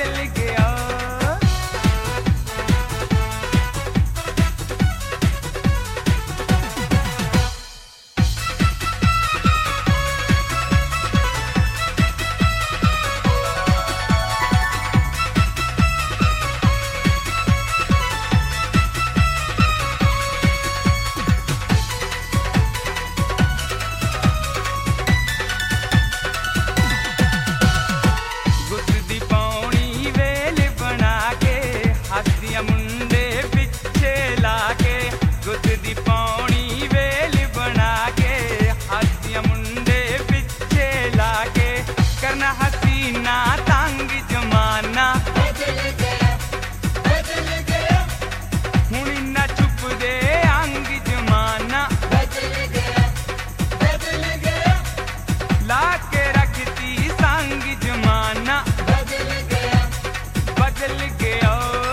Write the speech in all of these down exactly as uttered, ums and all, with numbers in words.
बदल गया। मुंडे पिछे लाके गुद दी पौनी वेल बना के, हाथिया मुंडे पिछे लाके, करना हसीना तंग जमाना। बदल गया, बदल गया, हुण इन्ना चुप दे अंग जमाना। बदल गया, बदल गया, लाके रखती संग जमाना। बदल गया, बदल गया।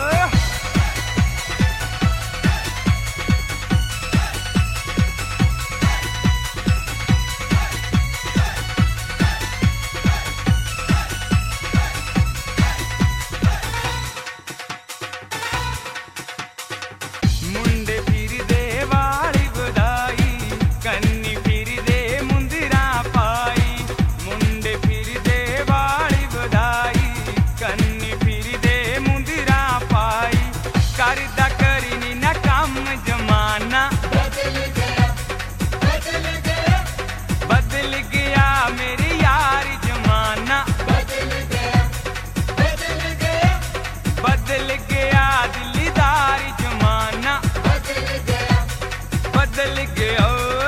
मुंडे फिर दे वाली बधाई, कन्नी फिर दे मुंदरा पाई। मुंडे फिर दे वाली बधाई, कन्नी फिर दे मुंदरा पाई। करदा करनी ना कम जमाना। बदल गया, बदल गया, बदल गया मेरे यार जमाना। बदल गया, बदल गया, बदल गया दिलदार जमाना। बदल गया, बदल गया।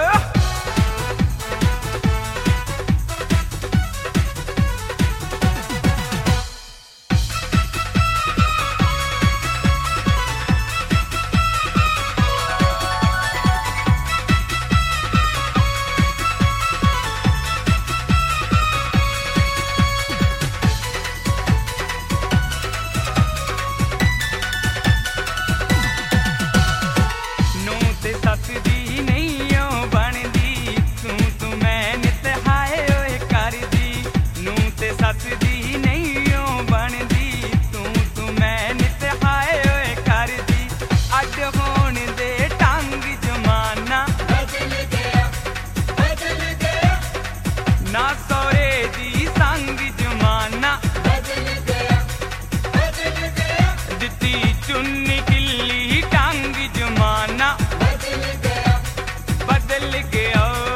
सस दी नहीं ओ बनदी, तू तू मैं नित हाय ओए करदी। नू ते सस दी नहीं ओ बनदी, तू तू मैं नित हाय ओए करदी। अड होण दे ढंग जमाना। बदल गया, बदल गया, ना सौरे दी संग जमाना। बदल गया, बदल गया, दित्ती चुन्नी किल्ली ढंग जमाना। बदल गया, बदल गया।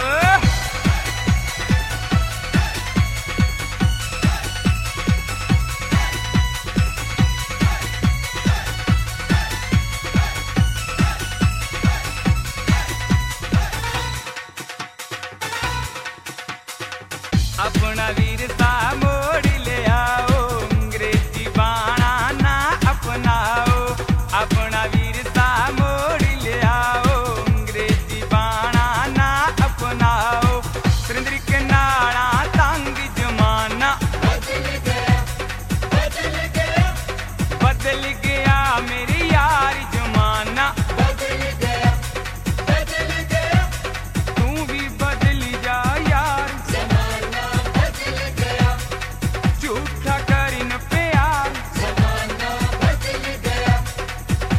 अपना वीरता मोड़ ले आओ, अंग्रेजी बाणा ना अपनाओ। अपना वीरता मोड़ ले आओ, अंग्रेजी बाणा ना अपनाओ। सुरेंद्र के नाड़ा तंग जमाना। बदल गया, बदल गया, बदल गया मेरे यार जमाना। बदल गया, बदल गया, तू भी बदल जा यार जमाना। बदल गया, झूठा करिन प्यार जमाना। बदल गया,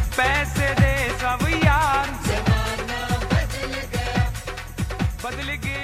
पैसे दे सब यार जमाना। बदल गया, बदल गया।